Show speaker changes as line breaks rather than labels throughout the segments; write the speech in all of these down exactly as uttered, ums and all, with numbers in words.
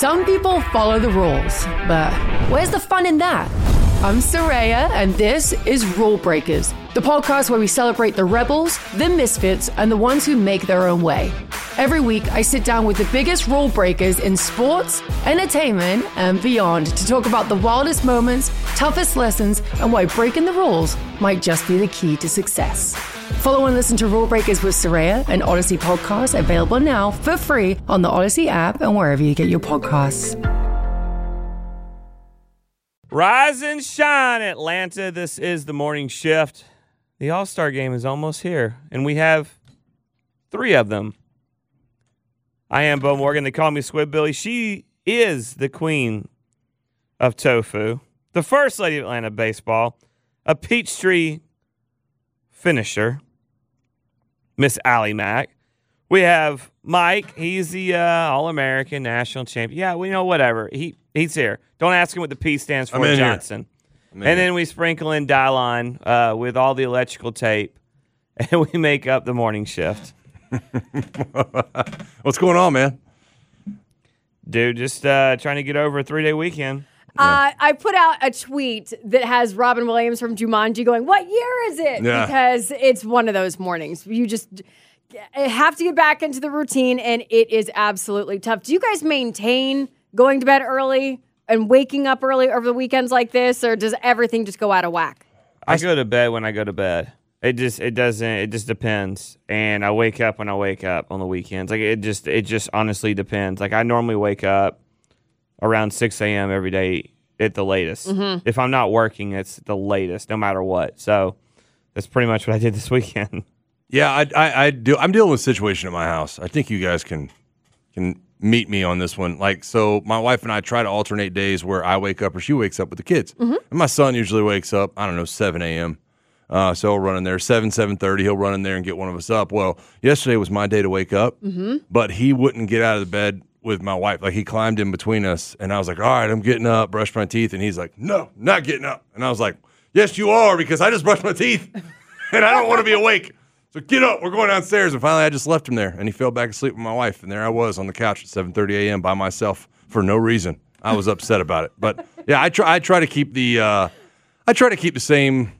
Some people follow the rules, but where's the fun in that? I'm Soraya, and this is Rule Breakers, the podcast where we celebrate the rebels, the misfits, and the ones who make their own way. Every week, I sit down with the biggest rule breakers in sports, entertainment, and beyond to talk about the wildest moments, toughest lessons, and why breaking the rules might just be the key to success. Follow and listen to Rule Breakers with Soraya, an Odyssey podcast available now for free on the Odyssey app and wherever you get your podcasts.
Rise and shine, Atlanta. This is the morning shift. The All-Star game is almost here, and we have three of them. I am Bo Morgan. They call me Squidbilly. She is the queen of tofu, the first lady of Atlanta baseball, a Peachtree finisher, Miss Allie Mack. We have Mike. He's the uh, All-American national champion. Yeah, we know whatever. He He's here. Don't ask him what the P stands for, Johnson. And
here.
then we sprinkle in Dylon uh, with all the electrical tape, and we make up the morning shift.
What's going on, man?
Dude, just uh, trying to get over a three-day weekend.
Uh, I put out a tweet that has Robin Williams from Jumanji going, "What year is it?"
Yeah.
Because it's one of those mornings. You just have to get back into the routine, and it is absolutely tough. Do you guys maintain going to bed early and waking up early over the weekends like this, or does everything just go out of whack?
I go to bed when I go to bed. It just it doesn't it just depends. And I wake up when I wake up on the weekends. Like it just it just honestly depends. Like I normally wake up around six a.m. every day at the latest. Mm-hmm. If I'm not working, it's the latest, no matter what. So that's pretty much what I did this weekend.
Yeah, I, I, I do. I'm dealing with a situation at my house. I think you guys can can meet me on this one. Like, so my wife and I try to alternate days where I wake up or she wakes up with the kids. Mm-hmm. And my son usually wakes up, I don't know, seven a.m. Uh, so he'll run in there, seven, seven thirty, he'll run in there and get one of us up. Well, yesterday was my day to wake up, mm-hmm. but he wouldn't get out of the bed with my wife. Like, he climbed in between us, and I was like, all right, I'm getting up, brush my teeth. And he's like, no, not getting up. And I was like, yes, you are, because I just brushed my teeth, and I don't want to be awake. So get up, we're going downstairs. And finally, I just left him there, and he fell back asleep with my wife. And there I was on the couch at seven thirty a.m. by myself for no reason. I was upset about it. But, yeah, I try I try to keep the uh, I try to keep the same,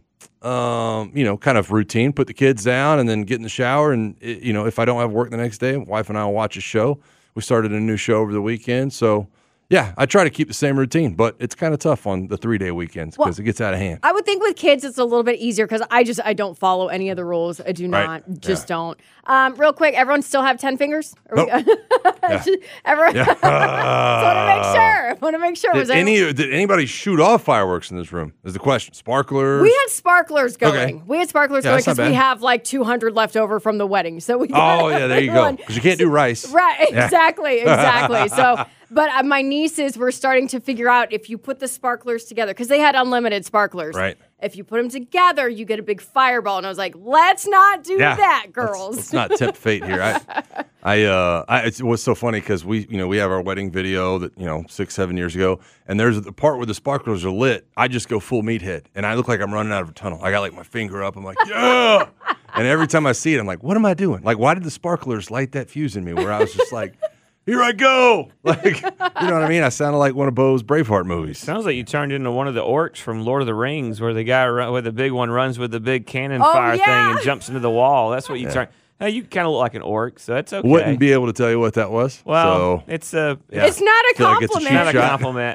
um, you know, kind of routine. Put the kids down and then get in the shower. And, you know, if I don't have work the next day, my wife and I will watch a show. We started a new show over the weekend. So, yeah, I try to keep the same routine, but it's kind of tough on the three-day weekends because well, it gets out of hand.
I would think with kids it's a little bit easier because I just I don't follow any of the rules. I do not,
right.
just
yeah.
don't. Um, real quick, everyone still have ten fingers? Are
nope.
we yeah. Everyone.
Yeah.
So I want to make sure. I want to make sure.
Did,
Was
any,
anyone...
did anybody shoot off fireworks in this room? Is the question. Sparklers?
We had sparklers going.
Okay.
We had sparklers
yeah,
going because we
bad.
have like two hundred left over from the wedding. So we.
Oh yeah, there you go. Because you can't do rice.
Right. Exactly. Exactly. So. But uh, my nieces were starting to figure out if you put the sparklers together, because they had unlimited sparklers.
Right.
If you put them together, you get a big fireball. And I was like, let's not do
yeah.
that, girls.
Let's, let's not tempt fate here. I, I, uh, I, it was so funny because we, you know, we have our wedding video that, you know, six, seven years ago, and there's the part where the sparklers are lit. I just go full meathead, and I look like I'm running out of a tunnel. I got like my finger up. I'm like, yeah. And every time I see it, I'm like, what am I doing? Like, why did the sparklers light that fuse in me? Where I was just like. Here I go! Like, you know what I mean? I sounded like one of Bo's Braveheart movies.
Sounds like you turned into one of the orcs from Lord of the Rings, where the guy, run, where the big one runs with the big cannon
oh,
fire
yeah.
thing and jumps into the wall. That's what you
yeah.
turn. Hey, you kind of look like an orc, so that's okay.
Wouldn't be able to tell you what that was.
Well,
so.
it's a.
Yeah.
It's not a
Feel like it's a
compliment.
Not a compliment.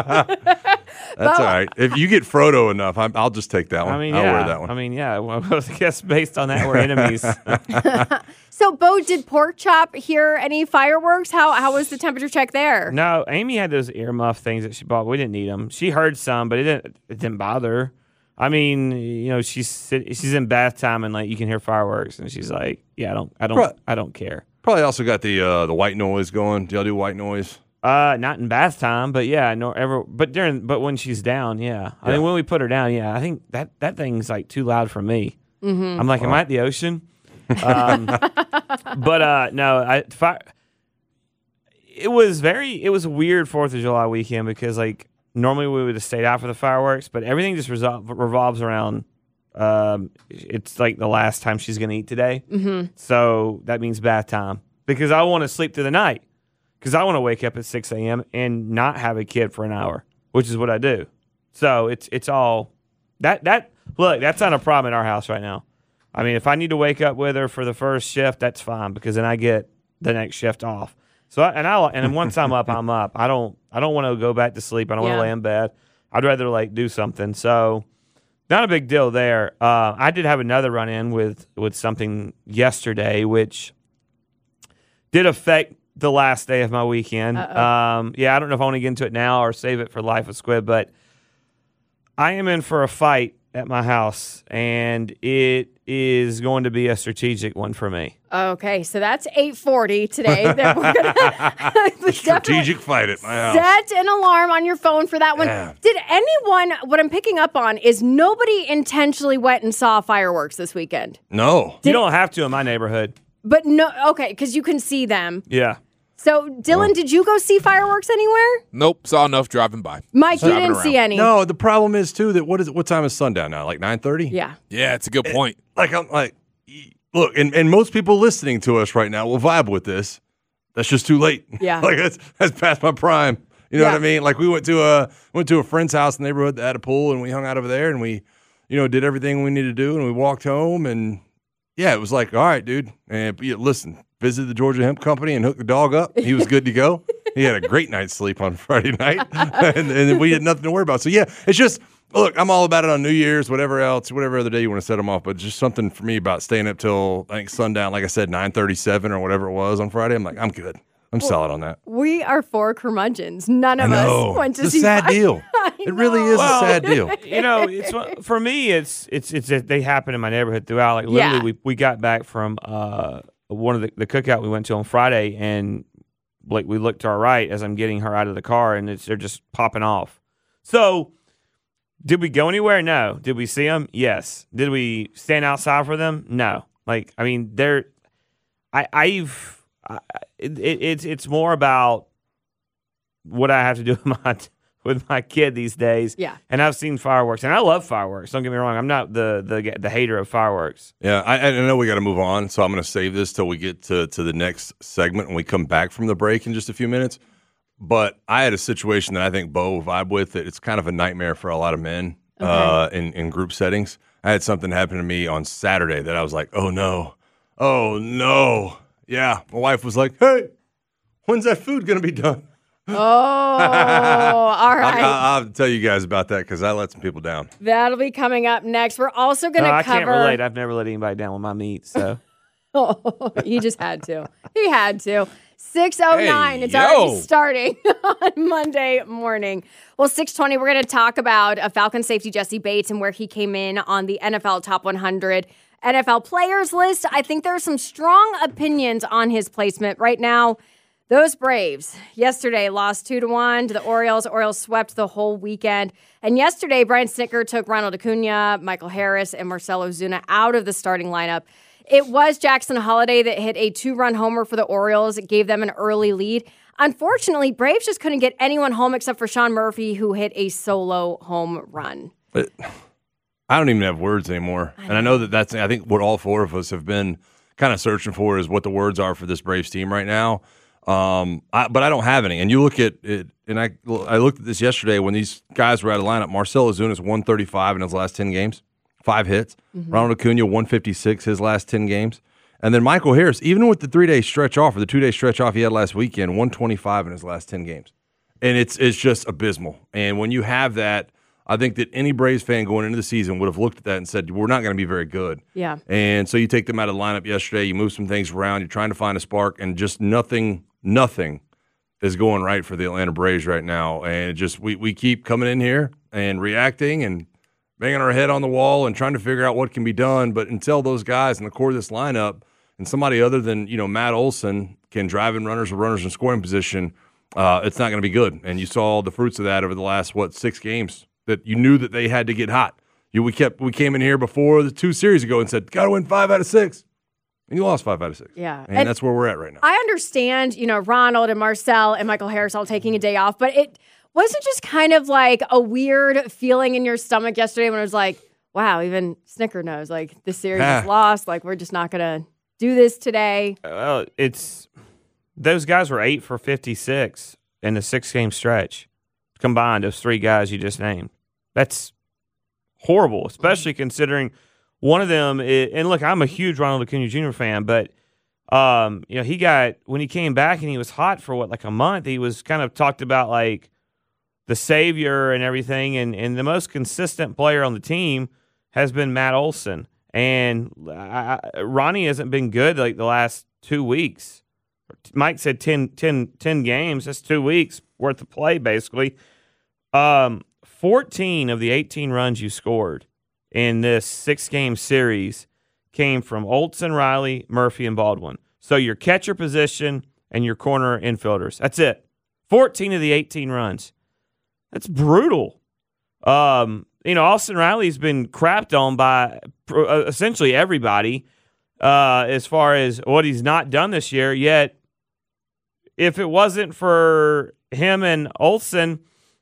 That's all right. If you get Frodo enough, I'm, I'll just take that one.
I mean,
I'll
yeah.
wear that one.
I mean, yeah. Well, I guess based on that, we're enemies.
So, Bo, did Pork Chop hear any fireworks? How how was the temperature check there?
No, Amy had those earmuff things that she bought. We didn't need them. She heard some, but it didn't. It didn't bother her. I mean, you know, she's she's in bath time and like you can hear fireworks, and she's like, "Yeah, I don't, I don't,
Pro-
I don't care."
Probably also got the uh, the white noise going. Do y'all do white noise?
Uh, not in bath time, but yeah, nor ever. But during, but when she's down, yeah. I
Yeah.
mean, when we put her down, yeah. I think that that thing's like too loud for me. Mm-hmm. I'm like, am I at the ocean? Um, but uh, no, I fire. It was very. It was a weird Fourth of July weekend because like normally we would have stayed out for the fireworks, but everything just resol- revolves around. Um, it's like the last time she's gonna eat today,
Mm-hmm.
so that means bath time because I want to sleep through the night. because I want to wake up at six a.m. and not have a kid for an hour, which is what I do. So it's it's all that that look. That's not a problem in our house right now. I mean, if I need to wake up with her for the first shift, that's fine because then I get the next shift off. So I, and I and then once I'm up, I'm up. I don't I don't want to go back to sleep. I don't
Yeah.
want to lay in bed. I'd rather like do something. So not a big deal there. Uh, I did have another run in with with something yesterday, which did affect the last day of my weekend. Um, yeah, I don't know if I want to get into it now or save it for Life with Squid, but I am in for a fight at my house, and it is going to be a strategic one for me.
Okay, so that's eight forty today. That we're gonna
Strategic fight at my house.
Set an alarm on your phone for that one.
Yeah.
Did anyone, what I'm picking up on is nobody intentionally went and saw fireworks this weekend.
No.
You don't have to in my neighborhood.
But no, okay, because you can see them.
Yeah.
So, Dylan, did you go see fireworks anywhere?
Nope, saw enough driving by.
Mike, you
Driving
didn't see
around.
any.
No, the problem is, too, that what is what time is sundown now? Like nine thirty?
Yeah.
Yeah, it's a good point.
Like, I'm like, look, and, and most people listening to us right now will vibe with this. That's just too late.
Yeah.
like, that's, that's past my prime. You know
Yeah.
what I mean? Like, we went to a went to a friend's house in the neighborhood that had a pool, and we hung out over there, and we, you know, did everything we needed to do, and we walked home, and, yeah, it was like, all right, dude. And yeah, listen, visited the Georgia Hemp Company and hooked the dog up. He was good to go. He had a great night's sleep on Friday night, and, and we had nothing to worry about. So, yeah, it's just, look, I'm all about it on New Year's, whatever else, whatever other day you want to set them off, but just something for me about staying up till, I think, sundown, like I said, nine thirty-seven or whatever it was on Friday. I'm like, I'm good. I'm solid on that.
We are four curmudgeons. None of
I know.
us went to
It's a
see
sad
fire-
deal.
I
It really is
know.
a sad deal.
You know, it's one- for me. It's it's it's they happen in my neighborhood throughout. Like literally,
Yeah.
we we got back from uh one of the, the cookout we went to on Friday, and like we looked to our right as I'm getting her out of the car, and it's they're just popping off. So, did we go anywhere? No. Did we see them? Yes. Did we stand outside for them? No. Like I mean, they're I I've I, it, it, it's it's more about what I have to do with my with my kid these days.
Yeah.
And I've seen fireworks, and I love fireworks. Don't get me wrong. I'm not the the the hater of fireworks.
Yeah, I, I know we got to move on, so I'm going to save this till we get to, to the next segment when we come back from the break in just a few minutes. But I had a situation that I think Bo will vibe with. That it's kind of a nightmare for a lot of men uh, in, in group settings. I had something happen to me on Saturday that I was like, oh, no. Oh, no. Yeah, my wife was like, hey, when's that food going to be done?
Oh, all
I'll,
right.
I'll, I'll have to tell you guys about that because I let some people down.
That'll be coming up next. We're also going
No,
to
I
cover.
can't relate. I've never let anybody down with my meat. So
Oh, he just had to. He had to. six oh nine.
Hey,
it's already
yo.
starting on Monday morning. Well, six twenty, we're going to talk about a Falcon safety, Jesse Bates, and where he came in on the N F L Top one hundred N F L players list. I think there are some strong opinions on his placement right now. Those Braves yesterday lost two to one to the Orioles. Orioles swept the whole weekend. And yesterday, Brian Snitker took Ronald Acuna, Michael Harris, and Marcell Ozuna out of the starting lineup. It was Jackson Holliday that hit a two-run homer for the Orioles. It gave them an early lead. Unfortunately, Braves just couldn't get anyone home except for Sean Murphy, who hit a solo home run.
But I don't even have words anymore. And I know that that's, I think what all four of us have been kind of searching for is what the words are for this Braves team right now. Um, I, but I don't have any. And you look at it, and I I looked at this yesterday when these guys were out of lineup. Marcell Ozuna's one thirty-five in his last ten games, five hits. Mm-hmm. Ronald Acuna, one fifty-six his last ten games. And then Michael Harris, even with the three-day stretch off or the two-day stretch off he had last weekend, one twenty-five in his last ten games. And it's it's just abysmal. And when you have that, I think that any Braves fan going into the season would have looked at that and said, we're not going to be very good.
Yeah.
And so you take them out of the lineup yesterday, you move some things around, you're trying to find a spark, and just nothing, nothing is going right for the Atlanta Braves right now. And it just we, we keep coming in here and reacting and banging our head on the wall and trying to figure out what can be done. But until those guys in the core of this lineup and somebody other than, you know, Matt Olson can drive in runners with runners in scoring position, uh, it's not going to be good. And you saw the fruits of that over the last, what, six games. That you knew that they had to get hot. You, we kept we came in here before the two series ago and said, got to win five out of six. And you lost five out of six.
Yeah.
And,
And
that's where we're at right now.
I understand, you know, Ronald and Marcell and Michael Harris all taking a day off, but it wasn't just kind of like a weird feeling in your stomach yesterday when it was like, wow, even Snicker knows, like, this series
Ah.
is lost. Like, we're just not going to do this today.
well, it's those guys were eight for fifty-six in the six-game stretch combined, those three guys you just named. That's horrible, especially considering one of them is, and look, I'm a huge Ronald Acuna Junior fan, but um, you know, he got, when he came back and he was hot for what, like a month, he was kind of talked about like the savior and everything, and, and the most consistent player on the team has been Matt Olson. And I, I, Ronnie hasn't been good like the last two weeks. Mike said ten, ten, ten games. That's two weeks worth of play, basically. Um, fourteen of the eighteen runs you scored in this six-game series came from Olson, Riley, Murphy, and Baldwin. So your catcher position and your corner infielders. That's it. fourteen of the eighteen runs. That's brutal. Um, you know, Austin Riley's been crapped on by uh, essentially everybody uh, as far as what he's not done this year. Yet, if it wasn't for him and Olson,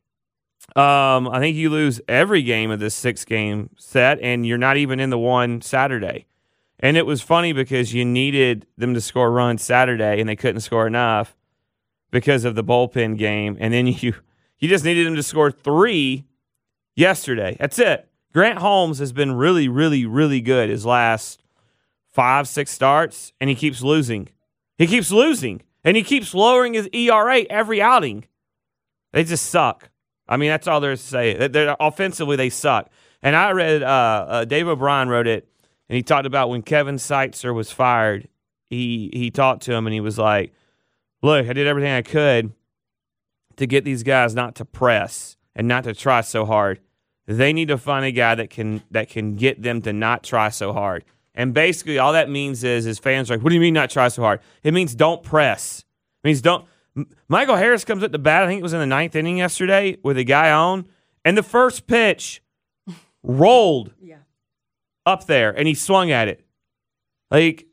um, I think you lose every game of this six-game set, and you're not even in the one Saturday. And it was funny because you needed them to score runs Saturday, and they couldn't score enough because of the bullpen game. And then you you just needed them to score three yesterday. That's it. Grant Holmes has been really, really, really good his last five, six starts, and he keeps losing. He keeps losing, and he keeps lowering his E R A every outing. They just suck. I mean, that's all there is to say. They're, offensively, they suck. And I read, uh, uh, Dave O'Brien wrote it, and he talked about when Kevin Seitzer was fired, he he talked to him, and he was like, look, I did everything I could to get these guys not to press and not to try so hard. They need to find a guy that can that can get them to not try so hard. And basically all that means is, is fans are like, what do you mean not try so hard? It means don't press. It means don't. Michael Harris comes at the bat, I think it was in the ninth inning yesterday, with a guy on, and the first pitch rolled yeah. up there, and he swung at it. Like,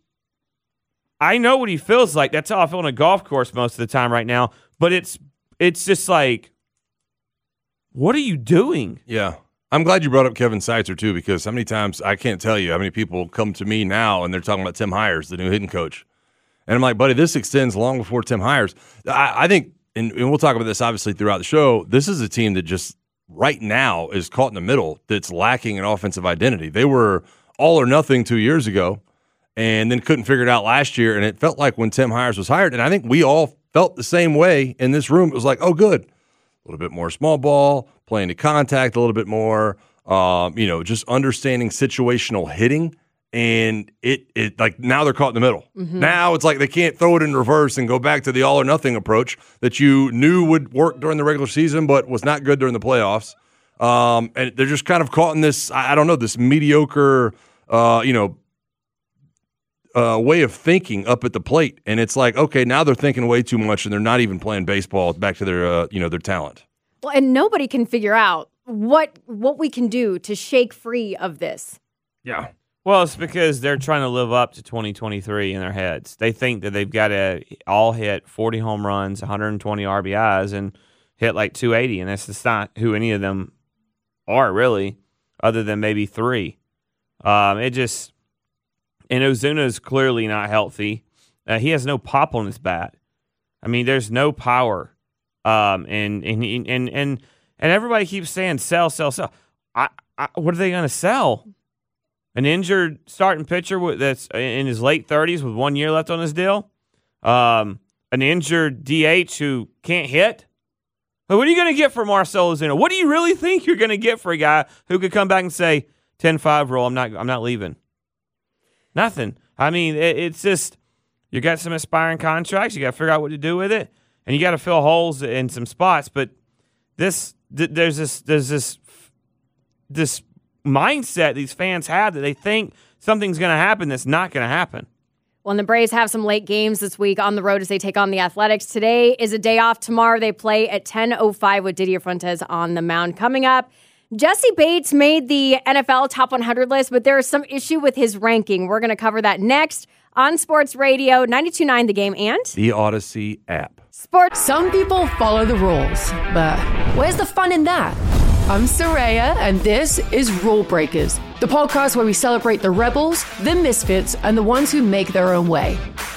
I know what he feels like. That's how I feel on a golf course most of the time right now. But it's it's just like, what are you doing?
Yeah. I'm glad you brought up Kevin Seitzer, too, because how many times, I can't tell you how many people come to me now and they're talking about Tim Hires, the new hitting coach. And I'm like, buddy, this extends long before Tim Hires. I, I think, and, and we'll talk about this obviously throughout the show, this is a team that just right now is caught in the middle that's lacking an offensive identity. They were all or nothing two years ago and then couldn't figure it out last year. And it felt like when Tim Hires was hired, and I think we all felt the same way in this room, it was like, oh, good. A little bit more small ball, playing to contact a little bit more, um, you know, just understanding situational hitting. And it, it like now they're caught in the middle. Mm-hmm. Now it's like they can't throw it in reverse and go back to the all or nothing approach that you knew would work during the regular season, but was not good during the playoffs. Um, and they're just kind of caught in this, I don't know, this mediocre, uh, you know, uh, way of thinking up at the plate. And it's like, okay, now they're thinking way too much and they're not even playing baseball back to their, uh, you know, their talent.
Well, and nobody can figure out what what we can do to shake free of this.
Yeah.
Well, it's because they're trying to live up to twenty twenty-three in their heads. They think that they've got to all hit forty home runs, one hundred twenty R B Is, and hit like two eighty, and that's just not who any of them are, really, other than maybe three. Um, it just – and Ozuna's clearly not healthy. Uh, he has no pop on his bat. I mean, there's no power. Um, and, and, and, and, and everybody keeps saying sell, sell, sell. I, I, what are they going to sell? An injured starting pitcher that's in his late thirties with one year left on his deal? Um, an injured D H who can't hit? What are you going to get for Marcell Ozuna? What do you really think you're going to get for a guy who could come back and say, ten five rule, I'm not I'm not leaving? Nothing. I mean, it, it's just, you got some expiring contracts. You got to figure out what to do with it. And you got to fill holes in some spots. But this, th- there's this, there's this, this mindset these fans have that they think something's going to happen that's not going to happen.
Well, and the Braves have some late games this week on the road as they take on the Athletics. Today is a day off. Tomorrow they play at ten oh five with Didier Fuentes on the mound. Coming up, Jesse Bates made the N F L Top one hundred list, but there is some issue with his ranking. We're going to cover that next on Sports Radio, ninety-two point nine The Game and
the Odyssey app.
Sports.
Some people follow the rules, but where's the fun in that? I'm Soraya, and this is Rule Breakers, the podcast where we celebrate the rebels, the misfits, and the ones who make their own way.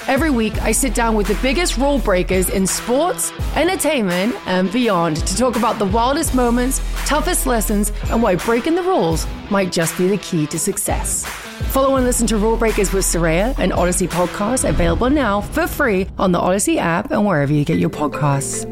Every week, I sit down with the biggest rule breakers in sports, entertainment, and beyond to talk about the wildest moments, toughest lessons, and why breaking the rules might just be the key to success. Follow and listen to Rule Breakers with Soraya, an Odyssey podcast available now for free on the Odyssey app and wherever you get your podcasts.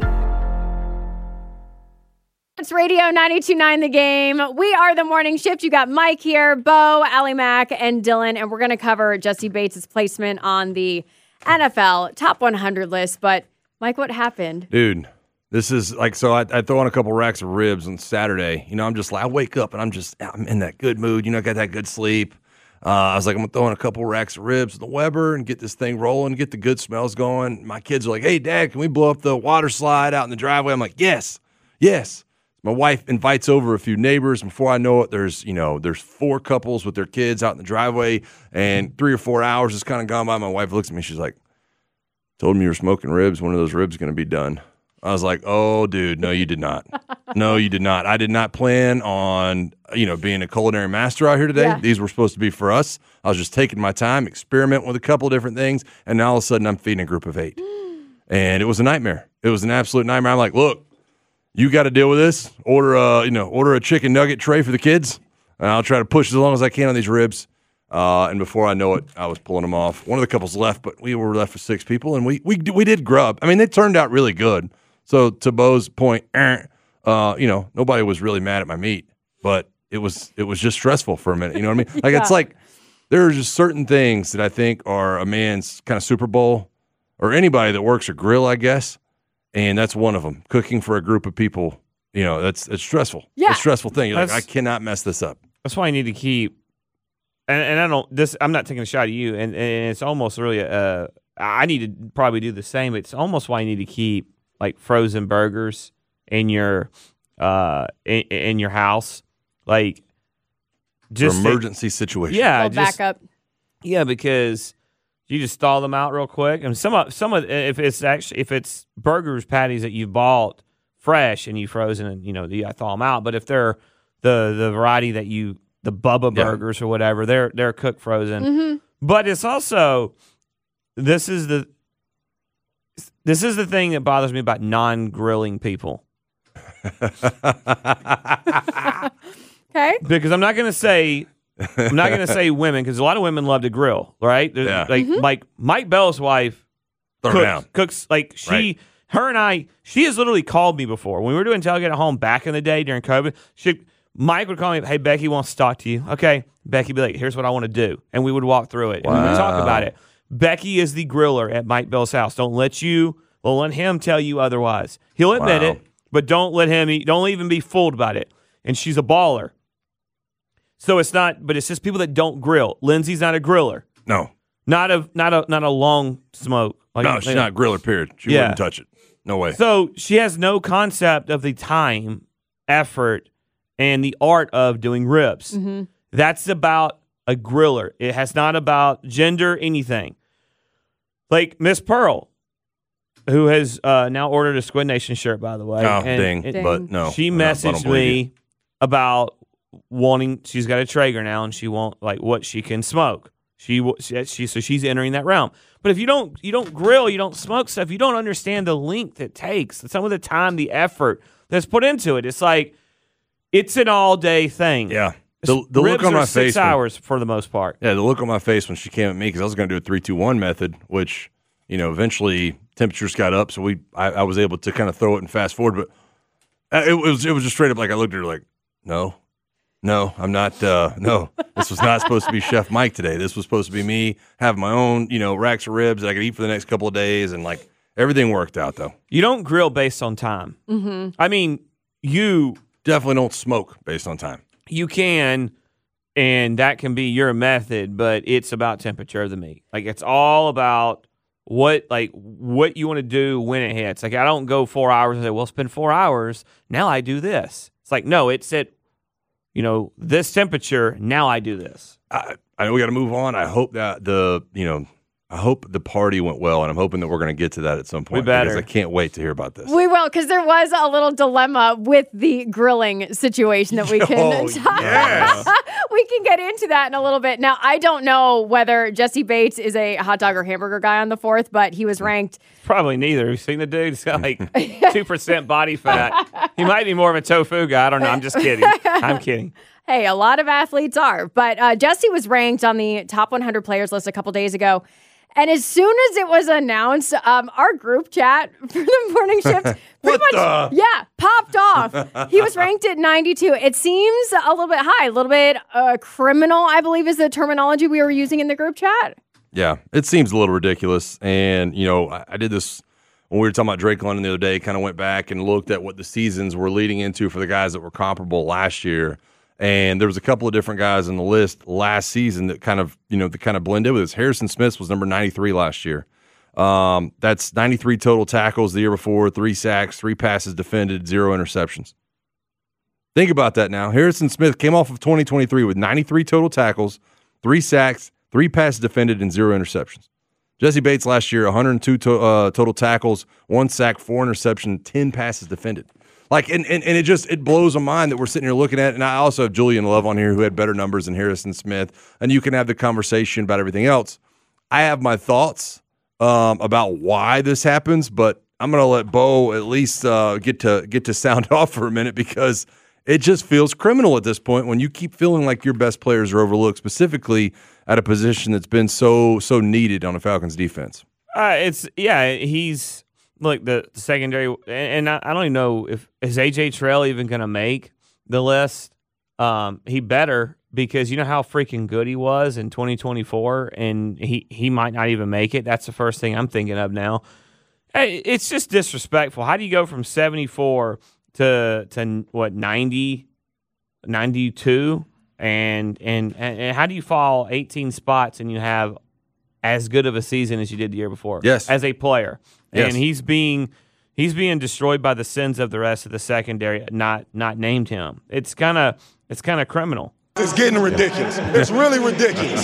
It's Radio ninety-two point nine The Game. We are the morning shift. You got Mike here, Bo, Allie Mack, and Dylan, and we're going to cover Jessie Bates' placement on the N F L top one hundred list. But, Mike, what happened?
Dude, this is like, so I, I throw on a couple racks of ribs on Saturday. You know, I'm just like, I wake up and I'm just, I'm in that good mood. You know, I got that good sleep. Uh, I was like, I'm going to throw in a couple racks of ribs with the Weber and get this thing rolling, get the good smells going. My kids are like, hey, Dad, can we blow up the water slide out in the driveway? I'm like, yes, yes. My wife invites over a few neighbors. Before I know it, there's, you know, there's four couples with their kids out in the driveway, and three or four hours has kind of gone by. My wife looks at me. She's like, told me you were smoking ribs. When are those ribs going to be done? I was like, oh, dude, no, you did not. No, you did not. I did not plan on, you know, being a culinary master out here today.
Yeah.
These were supposed to be for us. I was just taking my time, experimenting with a couple of different things, and now all of a sudden I'm feeding a group of eight. And it was a nightmare. It was an absolute nightmare. I'm like, look, you got to deal with this. Order a, you know, order a chicken nugget tray for the kids, and I'll try to push as long as I can on these ribs. Uh, and before I know it, I was pulling them off. One of the couples left, but we were left with six people, and we we we did grub. I mean, they turned out really good. So to Bo's point, uh, you know, nobody was really mad at my meat, but it was it was just stressful for a minute. You know what I mean? Like
Yeah.
It's like there are just certain things that I think are a man's kind of Super Bowl, or anybody that works a grill, I guess. And that's one of them. Cooking for a group of people, you know, that's it's stressful.
Yeah.
It's a stressful thing. You're like, I
That's-
cannot mess this up.
That's why I need to keep. And, and I don't. This I'm not taking a shot at you. And, and it's almost really. Uh, I need to probably do the same. It's almost why I need to keep like frozen burgers in your, uh, in, in your house, like just
For emergency situation.
Yeah,
Little
just,
backup.
Yeah, because you just thaw them out real quick, and some of some of if it's actually if it's burgers patties that you bought fresh and you frozen, and you know you gotta thaw them out. But if they're the the variety that you the Bubba
Yeah.
burgers or whatever, they're they're cooked frozen.
Mm-hmm.
But it's also this is the this is the thing that bothers me about non-grilling people.
Okay.
Because I'm not going to say I'm not going to say women, because a lot of women love to grill, right? There's-
Yeah.
Like like Mike Bell's wife
Throw
cooks,
down.
cooks like she
Right.
her and I she has literally called me before when we were doing Tailgate at Home back in the day during COVID. She Mike would call me, hey, Becky wants to talk to you. Okay. Becky would be like, here's what I want to do. And we would walk through it and we would talk
Wow.
about it. Becky is the griller at Mike Bell's house. Don't let you well let him tell you otherwise. He'll admit
Wow.
it, but don't let him don't even be fooled about it. And she's a baller. So it's not, but it's just people that don't grill. Lindsay's not a griller.
No.
Not a not a not a long smoke. Like,
No, she's not a griller, period. She
Yeah.
wouldn't touch it. No way.
So she has no concept of the time, effort, and the art of doing ribs.
Mm-hmm.
That's about a griller. It has not about gender, anything. Like Miss Pearl, who has uh, now ordered a Squid Nation shirt, by the way.
Oh,
And-
ding.
and
Ding.
But no.
she
I don't- I don't
messaged
believe you.
me about wanting. She's got a Traeger now, and she won't like what she can smoke. She, w- she she so she's entering that realm. But if you don't you don't grill, you don't smoke stuff, you don't understand the length it takes, some of the time, the effort that's put into it. It's like it's an all day thing.
Yeah. The, the
Ribs
look on
are
my
six
face. when-
hours for the most part.
Yeah, the look on my face when she came at me, because I was going to do a three two one method, which, you know, eventually temperatures got up, so we I, I was able to kind of throw it and fast forward. But uh, it was it was just straight up like I looked at her like, no, no, I'm not. Uh, no, this was not supposed to be Chef Mike today. This was supposed to be me having my own, you know, racks of ribs that I could eat for the next couple of days, and like everything worked out though.
You don't grill based on time.
Mm-hmm.
I mean, you
Definitely don't smoke based on time.
you can, and that can be your method, but it's about temperature of the meat. Like it's all about what like what you want to do when it hits. Like I don't go four hours and say, well, spend four hours. Now I do this. It's like, no, it's at, you know, this temperature. Now I do this.
I, I know we got to move on. I hope that the, you know, I hope the party went well, and I'm hoping that we're going to get to that at some point.
We better.
Because I can't wait to hear about this.
We will, because there was a little dilemma with the grilling situation that we can
Oh,
talk
yes.
We can get into that in a little bit. Now, I don't know whether Jesse Bates is a hot dog or hamburger guy on the fourth, but he was ranked.
Probably neither. You seen the dude? He's got like two percent body fat. He might be more of a tofu guy. I don't know. I'm just kidding. I'm kidding.
Hey, a lot of athletes are. But uh, Jesse was ranked on the top one hundred players list a couple days ago. And as soon as it was announced, um, our group chat for the morning shift pretty much,
the?
yeah, popped off. He was ranked at ninety-two. It seems a little bit high, a little bit uh, criminal, I believe is the terminology we were using in the group chat.
Yeah, it seems a little ridiculous. And, you know, I, I did this when we were talking about Drake London the other day, kind of went back and looked at what the seasons were leading into for the guys that were comparable last year. And there was a couple of different guys on the list last season that kind of, you know, that kind of blended with this. Harrison Smith was number ninety-three last year. Um, that's ninety-three total tackles the year before, three sacks, three passes defended, zero interceptions. Think about that now. Harrison Smith came off of twenty twenty-three with ninety-three total tackles, three sacks, three passes defended, and zero interceptions. Jesse Bates last year, one hundred two to, uh, total tackles, one sack, four interceptions, ten passes defended. Like, and, and, and it just, it blows my mind that we're sitting here looking at it. And I also have Julian Love on here who had better numbers than Harrison Smith. And you can have the conversation about everything else. I have my thoughts um, about why this happens, but I'm going to let Bo at least uh, get to get to sound off for a minute, because it just feels criminal at this point when you keep feeling like your best players are overlooked, specifically at a position that's been so, so needed on the Falcons defense.
Uh, it's, yeah, he's, look, the, the secondary, and, and I, I don't even know if, is A J Terrell even going to make the list? Um, he better, because you know how freaking good he was in twenty twenty-four, and he, he might not even make it. That's the first thing I'm thinking of now. Hey, it's just disrespectful. How do you go from seventy-four to, to what, ninety, ninety-two? And, and, and how do you fall eighteen spots and you have as good of a season as you did the year before?
Yes.
As a player.
Yes.
And he's being he's being destroyed by the sins of the rest of the secondary, not not named him. It's kind of it's kind of criminal.
It's getting ridiculous. It's really ridiculous.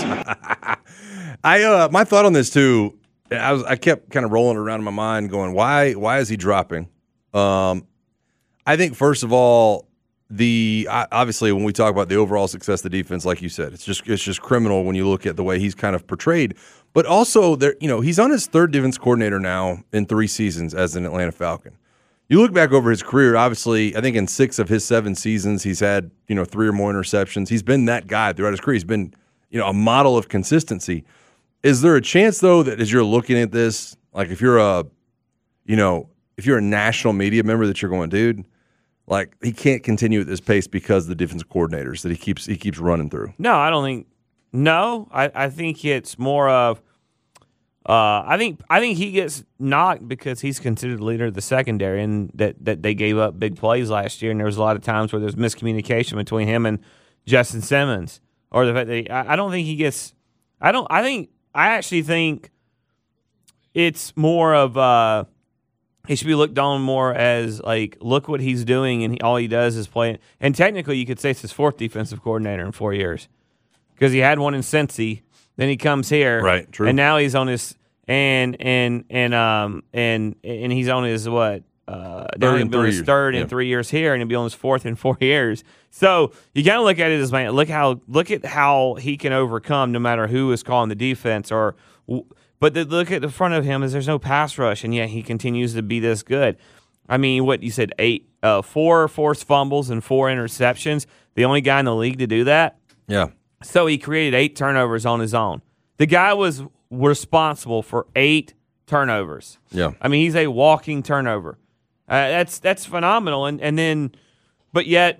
I uh, my thought on this too. I was I kept kind of rolling around in my mind, going, why why is he dropping? Um, I think first of all, the obviously when we talk about the overall success of the defense, like you said, it's just it's just criminal when you look at the way he's kind of portrayed. But also, there, you know, he's on his third defense coordinator now in three seasons as an Atlanta Falcon. You look back over his career, obviously, I think in six of his seven seasons, he's had, you know, three or more interceptions. He's been that guy throughout his career. He's been, you know, a model of consistency. Is there a chance, though, that as you're looking at this, like if you're a, you know, if you're a national media member, that you're going, dude, like he can't continue at this pace because of the defensive coordinators that he keeps he keeps running through?
No, I don't think. No, I, I think it's more of. Uh, I think I think he gets knocked because he's considered the leader of the secondary, and that, that they gave up big plays last year, and there was a lot of times where there's miscommunication between him and Justin Simmons, or the fact that he, I, I don't think he gets. I don't. I think I actually think it's more of uh, he should be looked on more as like, look what he's doing, and he, all he does is play. And technically, you could say it's his fourth defensive coordinator in four years because he had one in Cincy. Then he comes here,
right? True.
And now he's on his and and and um and and he's on his what? Uh,
third in three
his
years.
third
yeah.
in three years here, and he'll be on his fourth in four years. So you gotta look at it as, man, look how look at how he can overcome no matter who is calling the defense or. But the, look at the front of him is there's no pass rush, and yet he continues to be this good. I mean, what you said, eight, uh, four forced fumbles and four interceptions. The only guy in the league to do that.
Yeah.
So he created eight turnovers on his own. The guy was responsible for eight turnovers.
Yeah.
I mean, he's a walking turnover. Uh, that's that's phenomenal. And and then, but yet,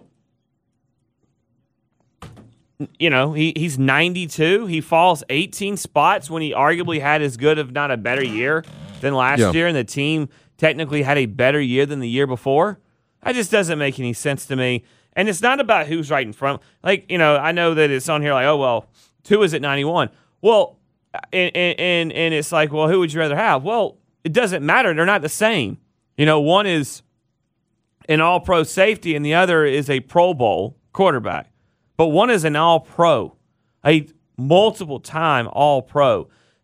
you know, he, he's ninety-two. He falls eighteen spots when he arguably had as good, if not a better year than last
Yeah.
year, and the team technically had a better year than the year before. That just doesn't make any sense to me. And it's not about who's right in front. Like, you know, I know that it's on here like, oh, well, two is at ninety-one. Well, and, and and it's like, well, who would you rather have? Well, it doesn't matter. They're not the same. You know, one is an all-pro safety and the other is a Pro Bowl quarterback. But one is an all-pro, a multiple-time all-pro.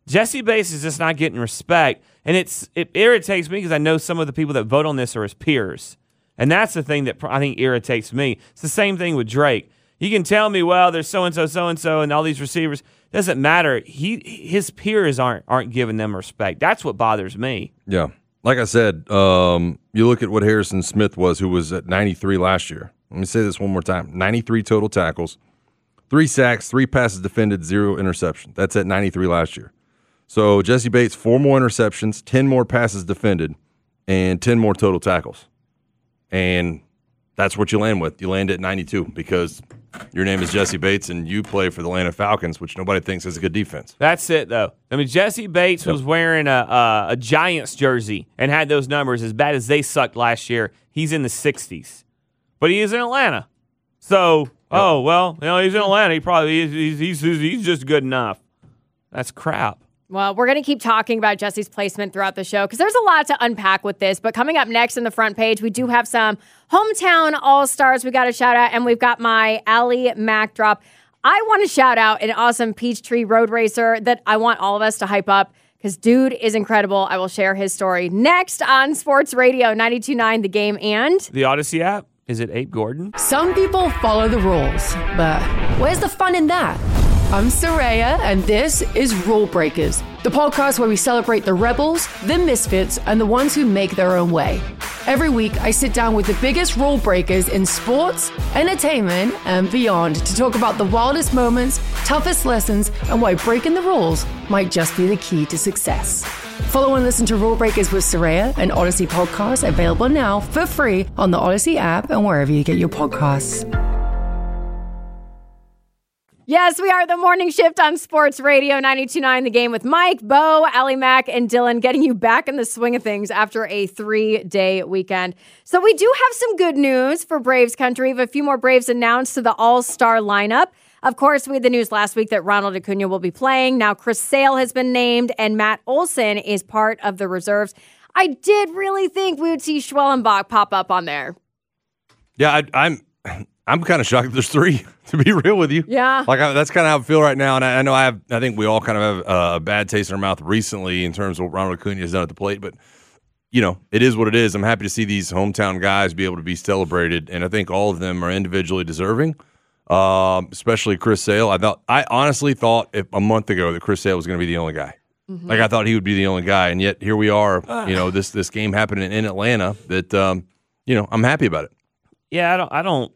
Jesse Bates is just not getting respect, and it's it irritates me because I know some of the people that vote on this are his peers, and that's the thing that I think irritates me. It's the same thing with Drake. You can tell me, well, there's so and so, so and so, and all these receivers. Doesn't matter. He his peers aren't aren't giving them respect. That's what bothers me.
Yeah, like I said, um, you look at what Harrison Smith was, who was at ninety-three last year. Let me say this one more time: ninety-three total tackles, three sacks, three passes defended, zero interception. That's at ninety-three last year. So Jesse Bates, four more interceptions, ten more passes defended, and ten more total tackles. And that's what you land with. You land at ninety-two because your name is Jesse Bates and you play for the Atlanta Falcons, which nobody thinks is a good defense.
That's it, though. I mean, Jesse Bates yep. was wearing a, a, a Giants jersey and had those numbers as bad as they sucked last year. He's in the sixties. But he is in Atlanta. So, yep. oh, well, you know, he's in Atlanta. He probably he's, he's, he's, he's just good enough. That's crap.
Well, we're going to keep talking about Jesse's placement throughout the show because there's a lot to unpack with this. But coming up next in the front page, we do have some hometown all-stars we got to shout out, and we've got my Ally Mac drop. I want to shout out an awesome Peachtree road racer that I want all of us to hype up because dude is incredible. I will share his story next on Sports Radio ninety-two point nine The Game and
the Odyssey app. Is it Abe Gordon?
Some people follow the rules, but where's the fun in that? I'm Soraya, and this is Rule Breakers, the podcast where we celebrate the rebels, the misfits, and the ones who make their own way. Every week, I sit down with the biggest rule breakers in sports, entertainment, and beyond to talk about the wildest moments, toughest lessons, and why breaking the rules might just be the key to success. Follow and listen to Rule Breakers with Soraya, an Odyssey podcast available now for free on the Odyssey app and wherever you get your podcasts.
Yes, we are the morning shift on Sports Radio ninety-two point nine The Game with Mike, Bo, Ally Mac, and Dylan, getting you back in the swing of things after a three-day weekend. So we do have some good news for Braves country. We have a few more Braves announced to the all-star lineup. Of course, we had the news last week that Ronald Acuna will be playing. Now Chris Sale has been named, and Matt Olson is part of the reserves. I did really think we would see Schwellenbach pop up on there.
Yeah, I, I'm... I'm kind of shocked that there's three, to be real with you.
Yeah.
Like, I, that's kind of how I feel right now. And I, I know I have, I think we all kind of have uh, a bad taste in our mouth recently in terms of what Ronald Acuna has done at the plate. But, you know, it is what it is. I'm happy to see these hometown guys be able to be celebrated. And I think all of them are individually deserving, um, especially Chris Sale. I thought, I honestly thought if, a month ago that Chris Sale was going to be the only guy. Mm-hmm. Like, I thought he would be the only guy. And yet here we are, uh. you know, this, this game happening in Atlanta that, um, you know, I'm happy about it.
Yeah, I don't, I don't.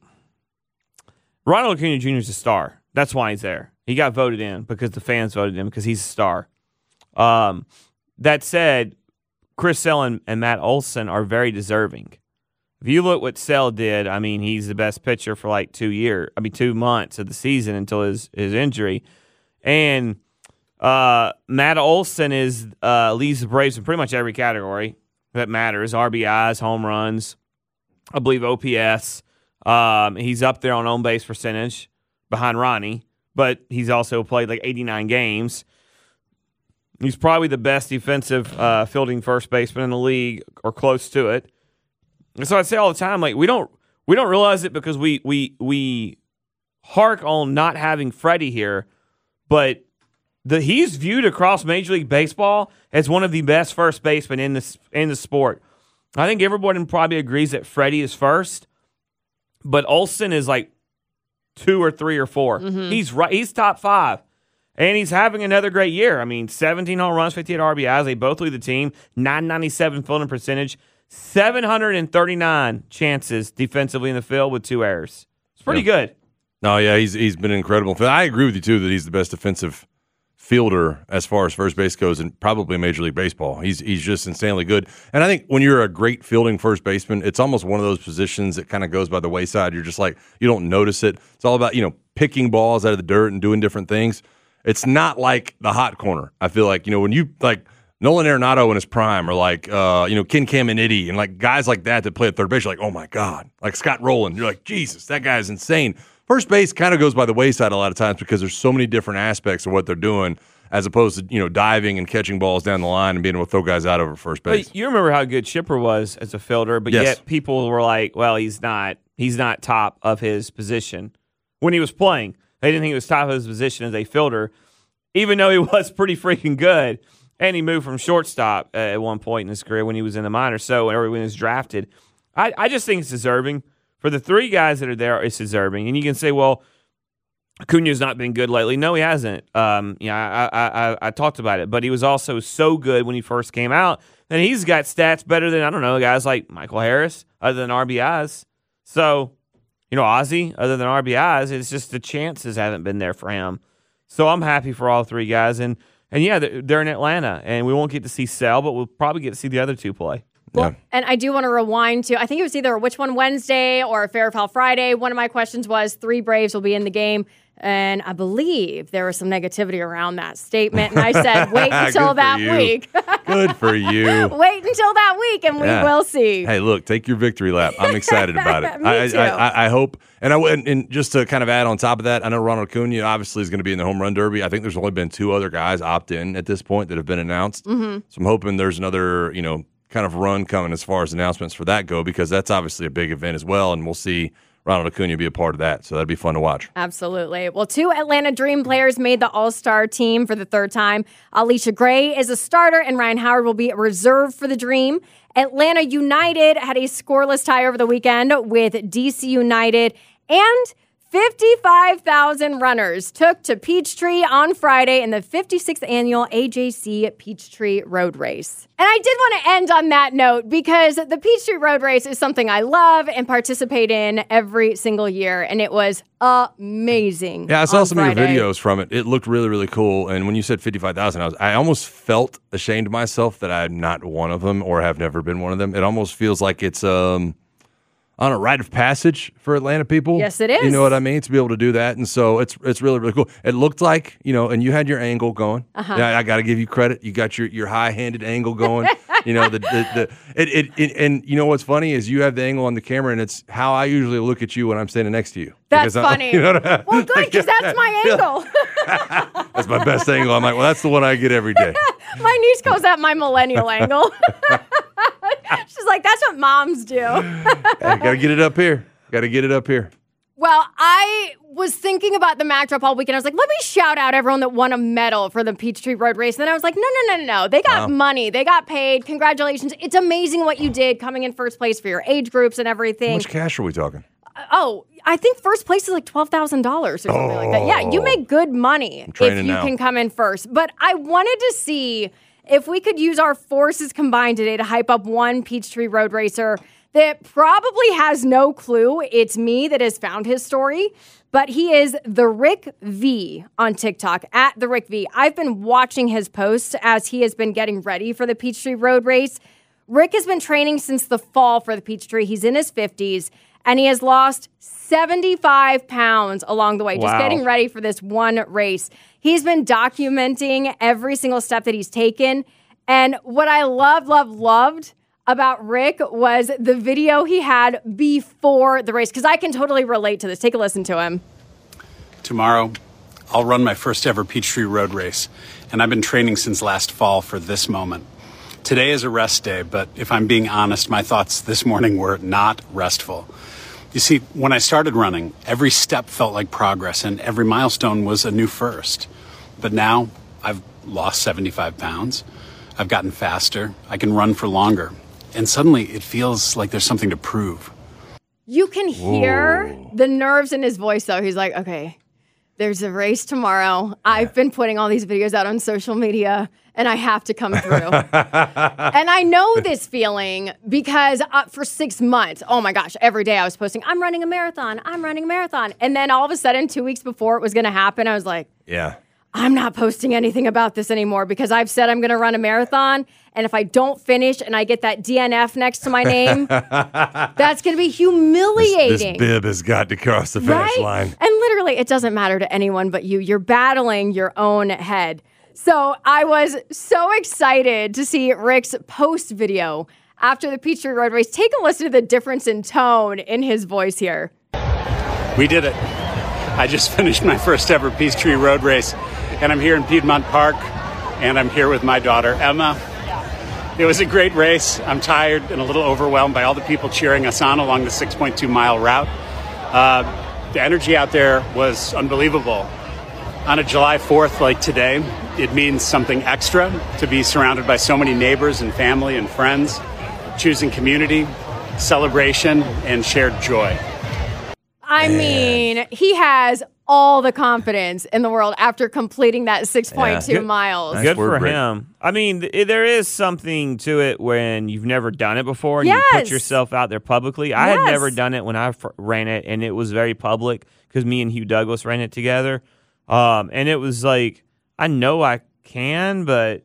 Ronald Acuna Junior is a star. That's why he's there. He got voted in because the fans voted him because he's a star. Um, that said, Chris Sale and, and Matt Olson are very deserving. If you look what Sale did, I mean, he's the best pitcher for like two years. I mean, two months of the season until his, his injury. And uh, Matt Olson is uh, leads the Braves in pretty much every category that matters. R B Is, home runs, I believe O P S. Um, he's up there on on-base percentage behind Ronnie, but he's also played like eighty-nine games. He's probably the best defensive uh, fielding first baseman in the league, or close to it. And so I say all the time, like we don't we don't realize it because we we we hark on not having Freddie here, but the he's viewed across Major League Baseball as one of the best first basemen in this in the sport. I think everybody probably agrees that Freddie is first. But Olson is like two or three or four. Mm-hmm. He's right. He's top five. And he's having another great year. I mean, seventeen home runs, fifty-eight R B Is. They both lead the team. nine ninety-seven fielding percentage. seven hundred thirty-nine chances defensively in the field with two errors. It's pretty yeah. good.
No, yeah, he's he's been incredible. I agree with you, too, that he's the best defensive fielder as far as first base goes in probably Major League Baseball. He's he's just insanely good. And I think when you're a great fielding first baseman, it's almost one of those positions that kind of goes by the wayside. You're just like, you don't notice it. It's all about, you know, picking balls out of the dirt and doing different things. It's not like the hot corner. I feel like, you know, when you, like, Nolan Arenado in his prime or like, uh, you know, Ken Caminiti and like guys like that that play at third base, you're like, oh my God. Like Scott Rowland, you're like, Jesus, that guy is insane. First base kind of goes by the wayside a lot of times because there's so many different aspects of what they're doing as opposed to, you know, diving and catching balls down the line and being able to throw guys out over first base.
But you remember how good Chipper was as a fielder, but
yes.
yet people were like, well, he's not he's not top of his position. When he was playing, they didn't think he was top of his position as a fielder. even though he was pretty freaking good. And he moved from shortstop uh, at one point in his career when he was in the minors, so or when he was drafted. I, I just think it's deserving. For the three guys that are there, it's deserving. And you can say, well, Acuna's not been good lately. No, he hasn't. Um, yeah, I, I, I, I talked about it, but he was also so good when he first came out. And he's got stats better than, I don't know, guys like Michael Harris, other than R B Is. So, you know, Ozzie, other than R B Is, it's just the chances haven't been there for him. So I'm happy for all three guys. And, and yeah, they're, they're in Atlanta, and we won't get to see Sale, but we'll probably get to see the other two play.
Well,
Yeah.
and I do want to rewind to, I think it was either a Which One Wednesday or a Fair or Foul Friday. One of my questions was three Braves will be in the game. And I believe there was some negativity around that statement. And I said, wait until
Good
that
for you.
week.
Good for you.
Wait until that week, and we
Yeah.
will see.
Hey, look, take your victory lap. I'm excited about it.
Me
I,
too.
I, I, I hope, and I and, and just to kind of add on top of that, I know Ronald Acuna obviously is going to be in the home run derby. I think there's only been two other guys opt in at this point that have been announced. Mm-hmm. So I'm hoping there's another, you know, kind of run coming as far as announcements for that go, because that's obviously a big event as well, and we'll see Ronald Acuna be a part of that. So that'd be fun to watch.
Absolutely. Well, two Atlanta Dream players made the All-Star team for the third time. Alicia Gray is a starter, and Ryan Howard will be reserved for the Dream. Atlanta United had a scoreless tie over the weekend with D C United, and fifty-five thousand runners took to Peachtree on Friday in the fifty-sixth annual A J C Peachtree Road Race. And I did want to end on that note because the Peachtree Road Race is something I love and participate in every single year, and it was amazing.
Yeah, I saw
on
some of
Friday.
your videos from it. It looked really, really cool. And when you said fifty-five thousand, I was I almost felt ashamed of myself that I'm not one of them or have never been one of them. It almost feels like it's um on a rite of passage for Atlanta people.
Yes, it is.
You know what I mean? To be able to do that. And so it's it's really, really cool. It looked like, you know, and you had your angle going. Uh-huh. Yeah, I got to give you credit. You got your, your high-handed angle going. you know, the, the, the it, it, it, and you know what's funny is you have the angle on the camera, and it's how I usually look at you when I'm standing next to you.
That's
Because I-
funny.
you know what I-
Well, good, because that's my angle.
That's my best angle. I'm like, well, that's the one I get every day.
My niece calls that my millennial angle. She's like, that's what moms do.
Got to get it up here. Got to get it up here.
Well, I was thinking about the backdrop all weekend. I was like, let me shout out everyone that won a medal for the Peachtree Road Race. And then I was like, no, no, no, no, no. They got
Wow.
money. They got paid. Congratulations. It's amazing what you did coming in first place for your age groups and
How
everything.
much cash are we talking?
Oh, I think first place is like twelve thousand dollars or something like that. Yeah, you make good money if you
training now.
can come in first. But I wanted to see if we could use our forces combined today to hype up one Peachtree Road Racer that probably has no clue it's me that has found his story, but he is the Rick V on TikTok, at the Rick V. I've been watching his posts as he has been getting ready for the Peachtree Road Race. Rick has been training since the fall for the Peachtree. He's in his fifties, and he has lost seventy-five pounds along the way, just
Wow.
getting ready for this one race. He's been documenting every single step that he's taken. And what I loved, loved, loved about Rick was the video he had before the race, because I can totally relate to this. Take a listen to him.
Tomorrow, I'll run my first ever Peachtree Road Race, and I've been training since last fall for this moment. Today is a rest day, but if I'm being honest, my thoughts this morning were not restful. You see, when I started running, every step felt like progress, and every milestone was a new first. But now, I've lost seventy-five pounds. I've gotten faster. I can run for longer. And suddenly, it feels like there's something to prove.
You can hear
Whoa.
the nerves in his voice, though. He's like, okay, there's a race tomorrow. I've been putting all these videos out on social media, and I have to come through. And I know this feeling because uh, for six months, oh my gosh, every day I was posting, I'm running a marathon, I'm running a marathon. And then all of a sudden, two weeks before it was going to happen, I was like,
Yeah.
I'm not posting anything about this anymore because I've said I'm going to run a marathon. And if I don't finish and I get that D N F next to my name, that's going to be
This,
humiliating.
this bib has got to cross the finish
Right?
line.
And literally, it doesn't matter to anyone but you. You're battling your own head. So I was so excited to see Rick's post video after the Peachtree Road Race. Take a listen to the difference in tone in his voice here.
We did it. I just finished my first ever Peachtree Road Race, and I'm here in Piedmont Park, and I'm here with my daughter, Emma. It was a great race. I'm tired and a little overwhelmed by all the people cheering us on along the six point two mile route. Uh, the energy out there was unbelievable. On a July fourth like today, it means something extra to be surrounded by so many neighbors and family and friends, choosing community, celebration, and shared joy.
I mean, he has all the confidence in the world after completing that six point two
Yeah.
miles.
Nice
Good
word
for
break.
him. I mean, th- there is something to it when you've never done it before and you
Yes.
put yourself out there publicly. I had
Yes.
never done it when I f- ran it, and it was very public because me and Hugh Douglas ran it together. Um, and it was like, I know I can, but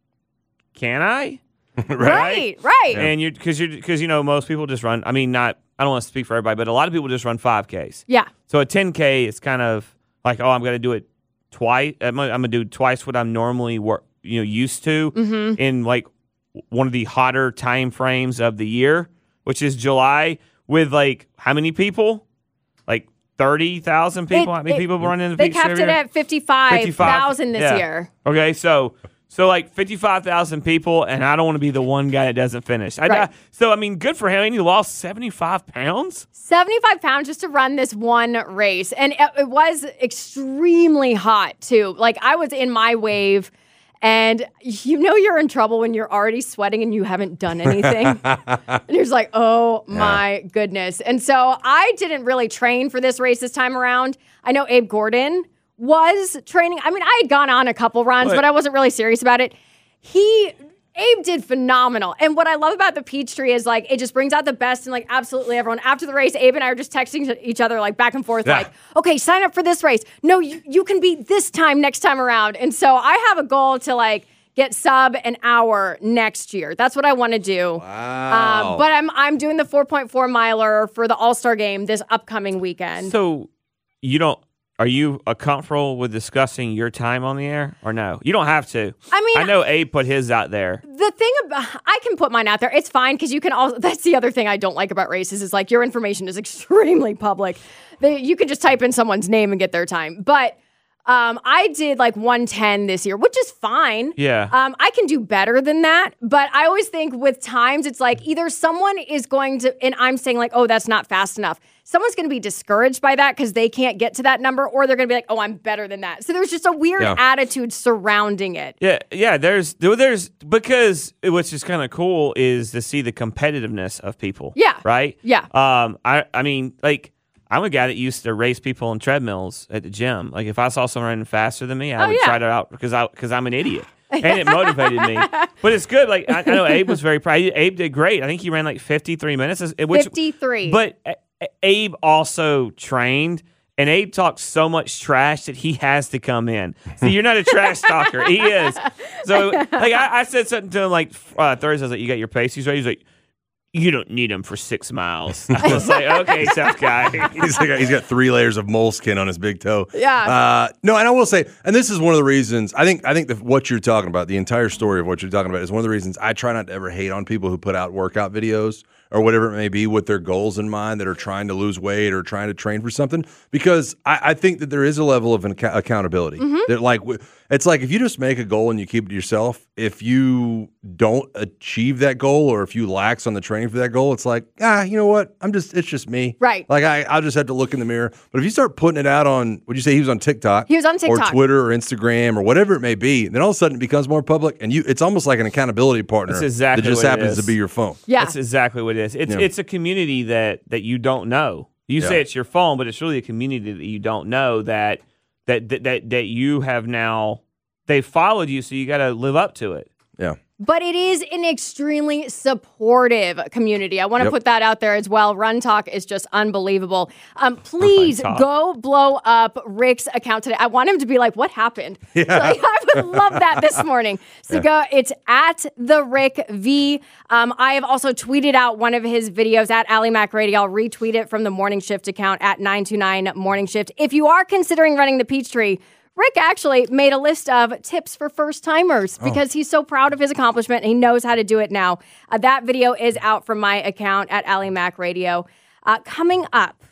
can I?
Right, right.
And you because you because you know most people just run. I mean, not I don't want to speak for everybody, but a lot of people just run five Ks.
Yeah.
So a ten K is kind of like, oh, I'm going to do it twice. I'm going to do twice what I'm normally work, you know, used to
Mm-hmm.
in like one of the hotter time frames of the year, which is July. With like how many people? Like thirty thousand people.
It-
how many
it-
people run in the
They
Peach
kept
every
it
year?
at fifty-five thousand this
Yeah.
year.
Okay, so so like fifty-five thousand people, and I don't want to be the one guy that doesn't finish. I,
Right.
I- so I mean, good for him. And he lost seventy-five pounds.
seventy-five pounds just to run this one race. And it, it was extremely hot, too. Like, I was in my wave, and you know you're in trouble when you're already sweating and you haven't done anything. And you're just like, oh, my goodness. And so I didn't really train for this race this time around. I know Abe Gordon was training. I mean, I had gone on a couple runs,
What?
but I wasn't really serious about it. He... Abe did phenomenal. And what I love about the Peachtree is like it just brings out the best in like absolutely everyone. After the race, Abe and I are just texting each other like back and forth,
Yeah.
like, okay, sign up for this race. No, you, you can beat this time next time around. And so I have a goal to like get sub an hour next year. That's what I want to do.
Wow.
Um, but I'm I'm doing the four point four miler for the All-Star game this upcoming weekend.
So you don't. Are you uh, comfortable with discussing your time on the air or no? You don't have to.
I mean,
I know Abe put his out there.
the thing about I can put mine out there. It's fine because you can also. That's the other thing I don't like about races is like your information is extremely public. They, you can just type in someone's name and get their time. But um, I did like one ten this year, which is fine.
Yeah.
Um, I can do better than that. But I always think with times, it's like either someone is going to, and I'm saying like, oh, that's not fast enough. Someone's going to be discouraged by that because they can't get to that number, or they're going to be like, oh, I'm better than that. So there's just a weird
Yeah.
attitude surrounding it.
Yeah, yeah. There's there- there's because what's just kind of cool is to see the competitiveness of people.
Yeah.
Right.
Yeah.
Um. I I mean, like I'm a guy that used to race people on treadmills at the gym. Like if I saw someone running faster than me, I
Oh,
would
yeah.
try to out because I because I'm an idiot. And it motivated me, but it's good. Like I, I know Abe was very proud. Abe did great. I think he ran like fifty-three minutes. Which,
fifty-three.
But A- A- Abe also trained, and Abe talks so much trash that he has to come in. See, you're not a trash talker. He is. So, like, I, I said something to him like uh, Thursday. I was like, "You got your paces ready?" He's like, "You don't need them for six miles." I was like, "Okay, tough guy."
he's, like, he's got three layers of moleskin on his big toe.
Yeah.
Uh, no, and I will say, and this is one of the reasons I think I think that what you're talking about, the entire story of what you're talking about, is one of the reasons I try not to ever hate on people who put out workout videos or whatever it may be with their goals in mind that are trying to lose weight or trying to train for something, because I, I think that there is a level of ac- accountability. That like w- it's like if you just make a goal and you keep it to yourself, if you don't achieve that goal or if you lax on the training for that goal, it's like, ah, you know what? I'm just it's just me.
Right.
Like I I'll just have to look in the mirror. But if you start putting it out on, would you say he was on TikTok?
He was on TikTok.
Or Twitter or Instagram or whatever it may be, then all of a sudden it becomes more public and you it's almost like an accountability partner
That's exactly
that just
what it
happens
is.
to be your phone.
Yeah.
That's exactly what it is. It's
Yeah.
it's a community that that you don't know. You
Yeah.
say it's your phone, but it's really a community that you don't know that that that that, that you have now. They followed you, so you got to live up to it.
Yeah.
But it is an extremely supportive community. I want to
Yep.
put that out there as well. Run Talk is just unbelievable. Um, please
Talk.
go blow up Rick's account today. I want him to be like, what happened? Like, I would love that this morning. So go, it's at the Rick V. Um, I have also tweeted out one of his videos at Ally Mac Radio. I'll retweet it from the Morning Shift account at nine two nine Morning Shift. If you are considering running the Peachtree, Rick actually made a list of tips for first timers because he's so proud of his accomplishment and he knows how to do it now. Uh, that video is out from my account at Ally Mac Radio. Uh, coming up,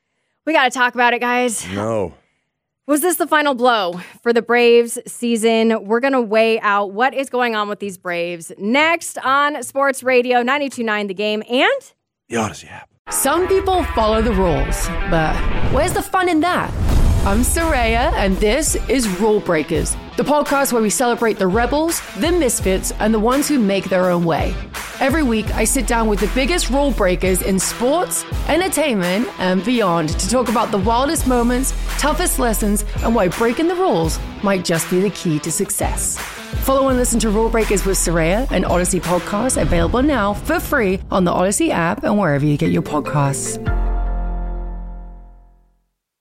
we got to talk about it, guys.
No.
Was this the final blow for the Braves season? We're going to weigh out what is going on with these Braves next on Sports Radio ninety-two point nine The Game and
The Odyssey app.
Some people follow the rules, but where's the fun in that? I'm Soraya, and this is Rule Breakers, the podcast where we celebrate the rebels, the misfits, and the ones who make their own way. Every week, I sit down with the biggest rule breakers in sports, entertainment, and beyond to talk about the wildest moments, toughest lessons, and why breaking the rules might just be the key to success. Follow and listen to Rule Breakers with Soraya, an Odyssey podcast available now for free on the Odyssey app and wherever you get your podcasts.